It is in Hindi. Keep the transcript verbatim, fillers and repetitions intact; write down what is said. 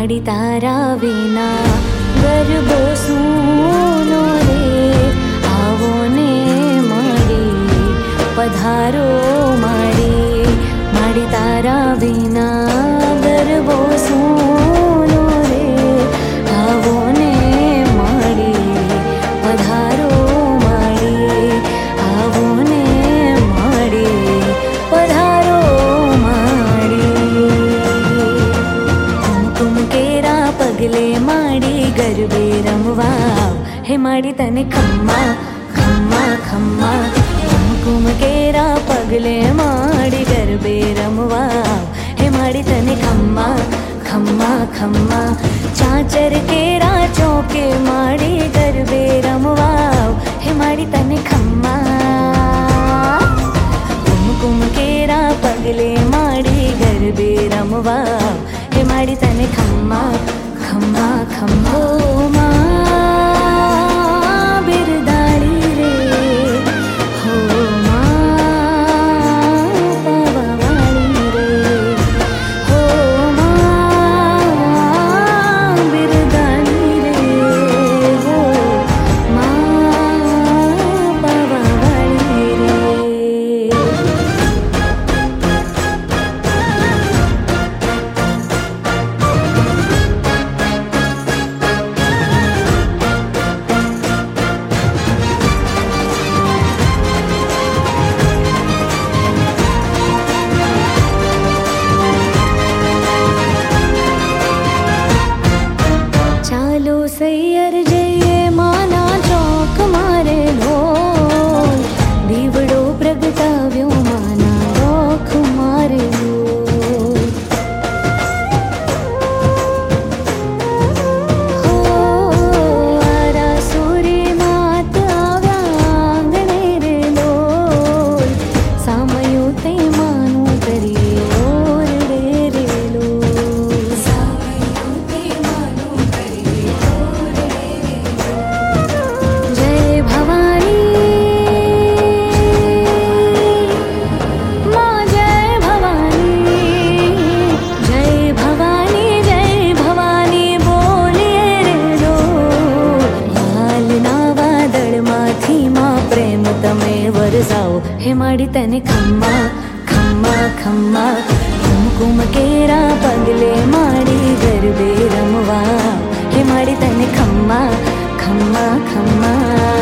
माड़ी तारा विना गरबो सूनो रे, आवो ने माड़ी पधारो माड़ी, माड़ी तारा विना गरबो सूनो रे, आवो ने माड़ी पधारो माड़ी, आवो ने माड़ी पधारो माड़ी। कुमकुम केरा पगले माड़ी गरबे रमवाव, हे माड़ी तने खम्मा खम्मा खम्मा। कुमकुम केरा पगले माड़ी गरबे रमवाव, हे माड़ी तने खम्मा खम्मा खम्मा। चाचर केरा चौके माड़ी गरबे रमवाव, हे माड़ी तने खम्मा। कुमकुम केरा पगले माड़ी गरबे रमवाव, हे माड़ी तने खम्मा खम्मा खम्मा। ओ माँ बिरदाड़ी रे, हो माँ पावावाड़ी रे, हो माँ बिरदाड़ी रे, हो माँ पावावाड़ी रे। चालो सैयर जइए माना चौक मारे ढोल, दीवड़ो प्रगटाव्यो माना रोख मारे ढोल। हो आरा सूरी मात आव्या आंगणे रे लोल, सामयो ते मानु करिए ओरडे रे लोल, सामयो ते मानु करिए ओरडे रे लोल। जय भवानी माँ, जय भवानी, जय भवानी, जय भवानी बोलिए रे लोल। लालना वादळमाथी माँ प्रेम तमे वरसाओ, हे माड़ी तने खम्मा खम्मा खम्मा। कुमकुम केरा पगले माड़ी गरबे रमवाव, हे माड़ी तने खम्मा खम्मा खम्मा।